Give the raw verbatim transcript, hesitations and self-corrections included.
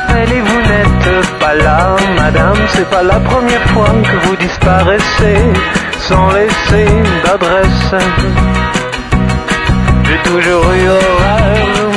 m'appelle et vous n'êtes pas là, madame. C'est pas la première fois que vous disparaissez sans laisser d'adresse. J'ai toujours eu horreur